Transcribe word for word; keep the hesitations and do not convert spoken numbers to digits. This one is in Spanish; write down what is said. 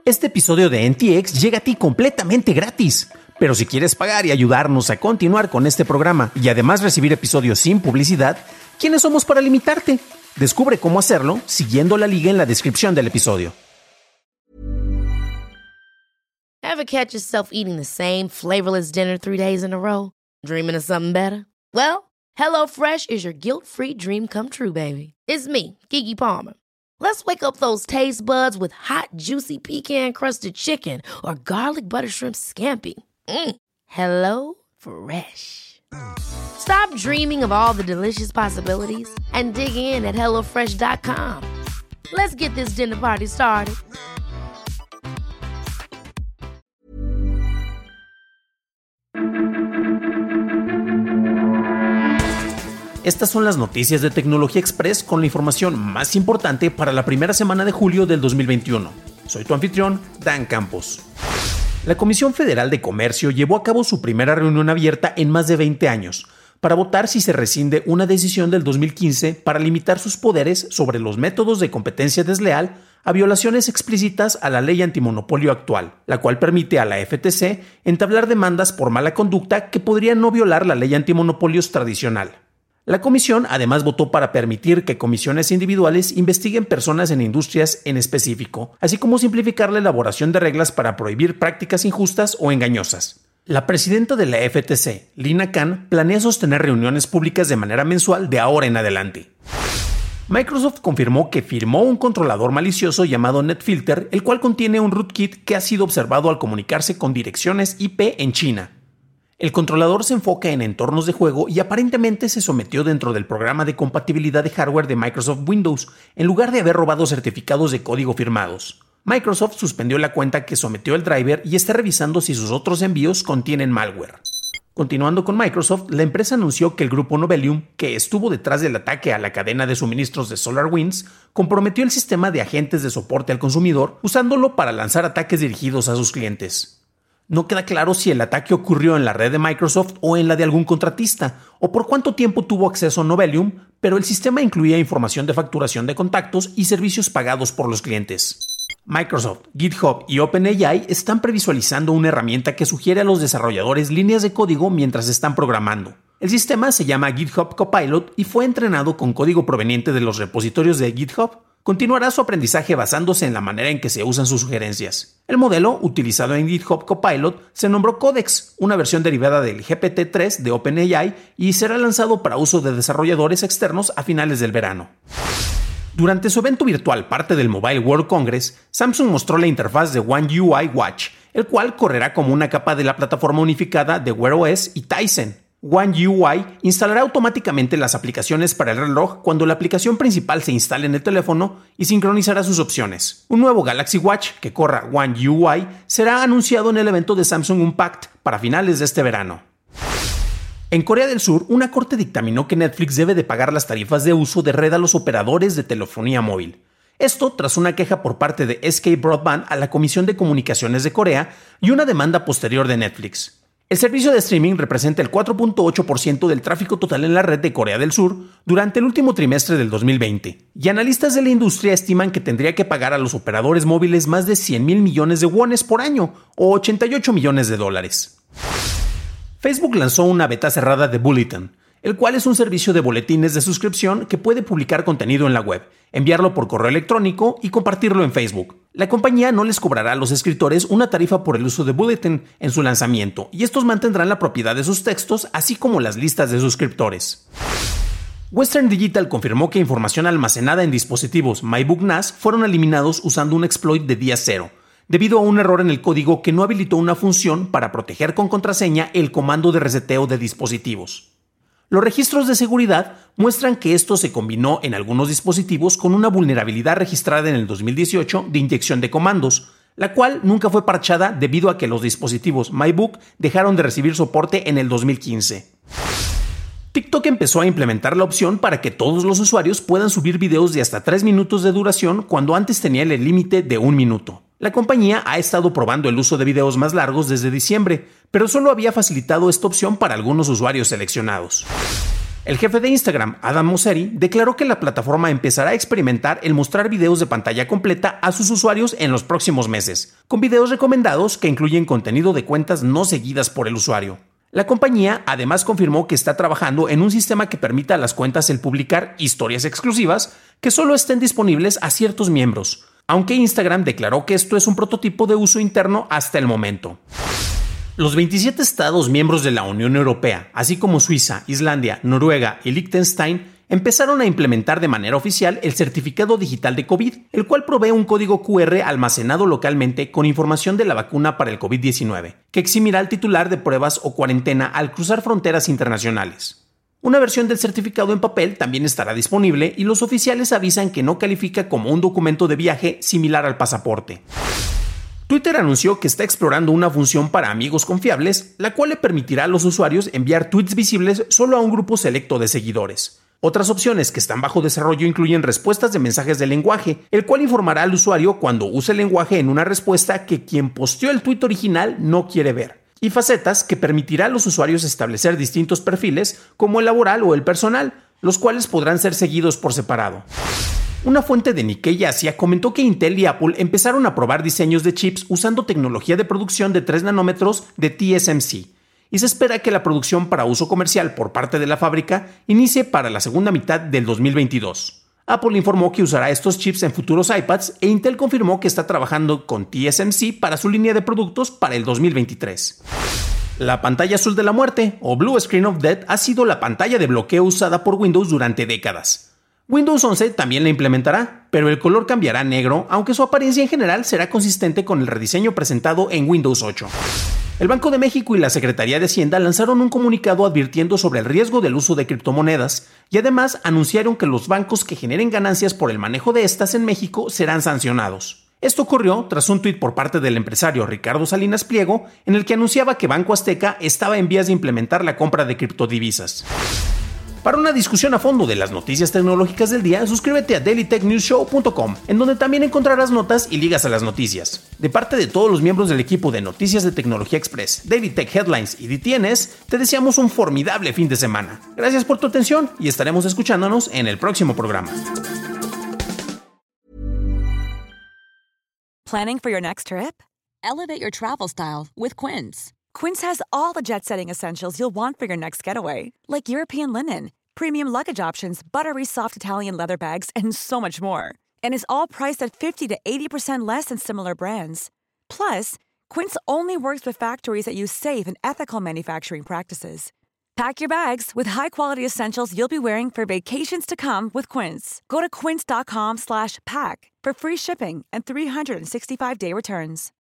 Este episodio de N T X llega a ti completamente gratis. Pero si quieres pagar y ayudarnos a continuar con este programa y además recibir episodios sin publicidad, ¿quiénes somos para limitarte? Descubre cómo hacerlo siguiendo la liga en la descripción del episodio. Ever catch yourself eating the same flavorless dinner three days in a row? Dreaming of something better? Well, HelloFresh is your guilt-free dream come true, baby. It's me, Keke Palmer. Let's wake up those taste buds with hot, juicy pecan-crusted chicken or garlic butter shrimp scampi. Mm. Hello Fresh. Stop dreaming of all the delicious possibilities and dig in at hello fresh dot com. Let's get this dinner party started. Estas son las noticias de Tecnología Express con la información más importante para la primera semana de julio del dos mil veintiuno. Soy tu anfitrión, Dan Campos. La Comisión Federal de Comercio llevó a cabo su primera reunión abierta en más de veinte años para votar si se rescinde una decisión del dos mil quince para limitar sus poderes sobre los métodos de competencia desleal a violaciones explícitas a la ley antimonopolio actual, la cual permite a la F T C entablar demandas por mala conducta que podrían no violar la ley antimonopolios tradicional. La comisión además votó para permitir que comisiones individuales investiguen personas en industrias en específico, así como simplificar la elaboración de reglas para prohibir prácticas injustas o engañosas. La presidenta de la F T C, Lina Khan, planea sostener reuniones públicas de manera mensual de ahora en adelante. Microsoft confirmó que firmó un controlador malicioso llamado NetFilter, el cual contiene un rootkit que ha sido observado al comunicarse con direcciones I P en China. El controlador se enfoca en entornos de juego y aparentemente se sometió dentro del programa de compatibilidad de hardware de Microsoft Windows, en lugar de haber robado certificados de código firmados. Microsoft suspendió la cuenta que sometió el driver y está revisando si sus otros envíos contienen malware. Continuando con Microsoft, la empresa anunció que el grupo Novelium, que estuvo detrás del ataque a la cadena de suministros de SolarWinds, comprometió el sistema de agentes de soporte al consumidor usándolo para lanzar ataques dirigidos a sus clientes. No queda claro si el ataque ocurrió en la red de Microsoft o en la de algún contratista, o por cuánto tiempo tuvo acceso Novelium, pero el sistema incluía información de facturación de contactos y servicios pagados por los clientes. Microsoft, GitHub y OpenAI están previsualizando una herramienta que sugiere a los desarrolladores líneas de código mientras están programando. El sistema se llama GitHub Copilot y fue entrenado con código proveniente de los repositorios de GitHub. Continuará su aprendizaje basándose en la manera en que se usan sus sugerencias. El modelo, utilizado en GitHub Copilot, se nombró Codex, una versión derivada del G P T tres de OpenAI, y será lanzado para uso de desarrolladores externos a finales del verano. Durante su evento virtual, parte del Mobile World Congress, Samsung mostró la interfaz de One U I Watch, el cual correrá como una capa de la plataforma unificada de Wear O S y Tizen. One U I instalará automáticamente las aplicaciones para el reloj cuando la aplicación principal se instale en el teléfono y sincronizará sus opciones. Un nuevo Galaxy Watch que corra One U I será anunciado en el evento de Samsung Unpacked para finales de este verano. En Corea del Sur, una corte dictaminó que Netflix debe de pagar las tarifas de uso de red a los operadores de telefonía móvil. Esto tras una queja por parte de S K Broadband a la Comisión de Comunicaciones de Corea y una demanda posterior de Netflix. El servicio de streaming representa el cuatro punto ocho por ciento del tráfico total en la red de Corea del Sur durante el último trimestre del dos mil veinte, y analistas de la industria estiman que tendría que pagar a los operadores móviles más de cien mil millones de wones por año, o ochenta y ocho millones de dólares. Facebook lanzó una beta cerrada de Bulletin, el cual es un servicio de boletines de suscripción que puede publicar contenido en la web, enviarlo por correo electrónico y compartirlo en Facebook. La compañía no les cobrará a los escritores una tarifa por el uso de Bulletin en su lanzamiento, y estos mantendrán la propiedad de sus textos, así como las listas de suscriptores. Western Digital confirmó que información almacenada en dispositivos MyBook N A S fueron eliminados usando un exploit de día cero, debido a un error en el código que no habilitó una función para proteger con contraseña el comando de reseteo de dispositivos. Los registros de seguridad muestran que esto se combinó en algunos dispositivos con una vulnerabilidad registrada en el dos mil dieciocho de inyección de comandos, la cual nunca fue parchada debido a que los dispositivos MyBook dejaron de recibir soporte en el dos mil quince. TikTok empezó a implementar la opción para que todos los usuarios puedan subir videos de hasta tres minutos de duración cuando antes tenía el límite de un minuto. La compañía ha estado probando el uso de videos más largos desde diciembre, pero solo había facilitado esta opción para algunos usuarios seleccionados. El jefe de Instagram, Adam Mosseri, declaró que la plataforma empezará a experimentar el mostrar videos de pantalla completa a sus usuarios en los próximos meses, con videos recomendados que incluyen contenido de cuentas no seguidas por el usuario. La compañía además confirmó que está trabajando en un sistema que permita a las cuentas el publicar historias exclusivas que solo estén disponibles a ciertos miembros, aunque Instagram declaró que esto es un prototipo de uso interno hasta el momento. Los veintisiete estados miembros de la Unión Europea, así como Suiza, Islandia, Noruega y Liechtenstein, empezaron a implementar de manera oficial el certificado digital de COVID, el cual provee un código cu erre almacenado localmente con información de la vacuna para el COVID diecinueve, que eximirá al titular de pruebas o cuarentena al cruzar fronteras internacionales. Una versión del certificado en papel también estará disponible y los oficiales avisan que no califica como un documento de viaje similar al pasaporte. Twitter anunció que está explorando una función para amigos confiables, la cual le permitirá a los usuarios enviar tweets visibles solo a un grupo selecto de seguidores. Otras opciones que están bajo desarrollo incluyen respuestas de mensajes de lenguaje, el cual informará al usuario cuando use el lenguaje en una respuesta que quien posteó el tweet original no quiere ver, y facetas que permitirá a los usuarios establecer distintos perfiles como el laboral o el personal, los cuales podrán ser seguidos por separado. Una fuente de Nikkei Asia comentó que Intel y Apple empezaron a probar diseños de chips usando tecnología de producción de tres nanómetros de T S M C, y se espera que la producción para uso comercial por parte de la fábrica inicie para la segunda mitad del dos mil veintidós. Apple informó que usará estos chips en futuros iPads e Intel confirmó que está trabajando con T S M C para su línea de productos para el dos mil veintitrés. La pantalla azul de la muerte, o Blue Screen of Death, ha sido la pantalla de bloqueo usada por Windows durante décadas. Windows once también la implementará, pero el color cambiará a negro, aunque su apariencia en general será consistente con el rediseño presentado en Windows ocho. El Banco de México y la Secretaría de Hacienda lanzaron un comunicado advirtiendo sobre el riesgo del uso de criptomonedas y además anunciaron que los bancos que generen ganancias por el manejo de estas en México serán sancionados. Esto ocurrió tras un tuit por parte del empresario Ricardo Salinas Pliego, en el que anunciaba que Banco Azteca estaba en vías de implementar la compra de criptodivisas. Para una discusión a fondo de las noticias tecnológicas del día, suscríbete a daily tech news show punto com, en donde también encontrarás notas y ligas a las noticias. De parte de todos los miembros del equipo de Noticias de Tecnología Express, Daily Tech Headlines y D T N S, te deseamos un formidable fin de semana. Gracias por tu atención y estaremos escuchándonos en el próximo programa. Planning for your next trip? Elevate your travel style with Quince. Quince has all the jet-setting essentials you'll want for your next getaway, like European linen, premium luggage options, buttery soft Italian leather bags, and so much more. And is all priced at fifty to eighty percent less than similar brands. Plus, Quince only works with factories that use safe and ethical manufacturing practices. Pack your bags with high-quality essentials you'll be wearing for vacations to come with Quince. Go to quince dot com slash pack for free shipping and three sixty-five day returns.